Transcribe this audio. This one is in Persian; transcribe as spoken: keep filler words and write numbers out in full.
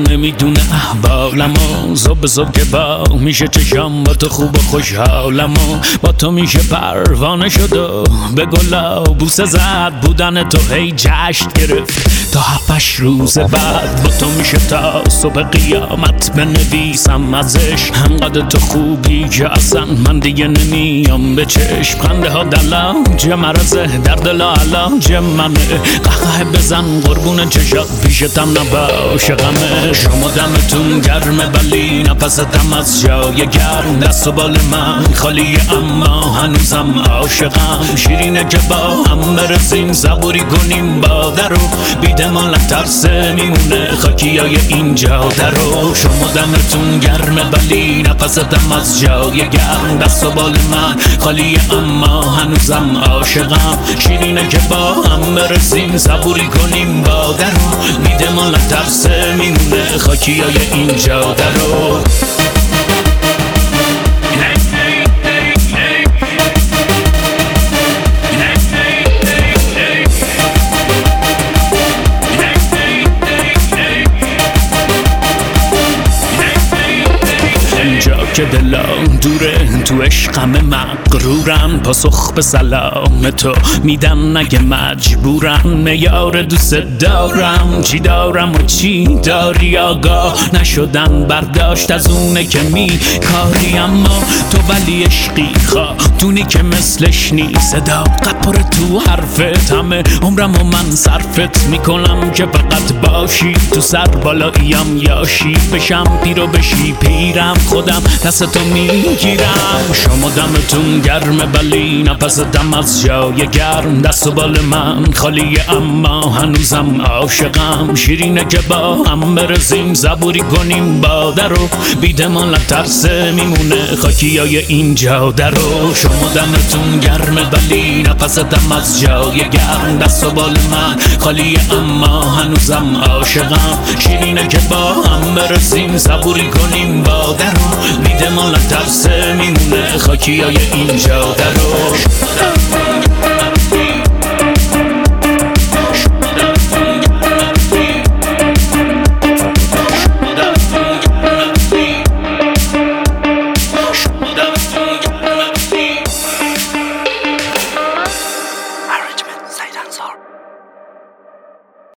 نمیدونه احوالمو، صبح صبح که با میشه چشم با تو خوب و خوشحالمو، با تو میشه پروانه شد و به گلا بوسه زد، بودن تو هی جشن گرفت تا هفتش روز بعد، با تو میشه تا صبح قیامت بنویسم ازش، همقدر تو خوبی که اصلا من دیگه نمیام به چشم، خنده ها دلاج مرزه در دل علاج منه، قهقه بزن قربون چشات پیشتم نباشه غمه، شما دمتون گرمه ولی نفستم از جای گرم، دست و بال من خالیه اما هنوزم عاشقم، شیرینه که با هم برسیم صبوری کنیم با درو، بیده مال ترسه میمونه خاکی های اینجا درو، شما دمتون گرمه ولی نفستم از جای گرم، دست و بال من خالیه اما هنوزم عاشقم، شیرینه که با هم برسیم صبوری کنیم با درو، بیده مال ترسه میمونه خاکی های اینجا درو. که دلم دوره تو عشقم مغرورم، پاسخ به سلام تو میدم نگه مجبورم، میار دوست دارم چی دارم و چی داری، آگاه نشدن برداشت از اونه که می کاری، اما تو ولی عشقی خاتونی که مثلش نیست، صداقت پر تو حرفت، همه عمرم و من صرفت میکنم که فقط باشی تو سر بالاییم، یاشی بشم پیر و بشی پیرم، خودم دست تو میگیرم، شما دمتون گرمه ولی نفستم از جای گرم، دست و بال من خالیه اما هنوزم عاشقم، شیرینه که با هم برسیم صبوری کنیم با درو، بیده مال ترسه میمونه خاکی های اینجا درو، شما دمتون گرمه ولی نفستم از جای گرم، دست و بال من خالیه اما هنوزم عاشقم، شیرینه که با هم برسیم صبوری کنیم با درو، بیده مال ترسه میمونه خاکی های اینجا درو.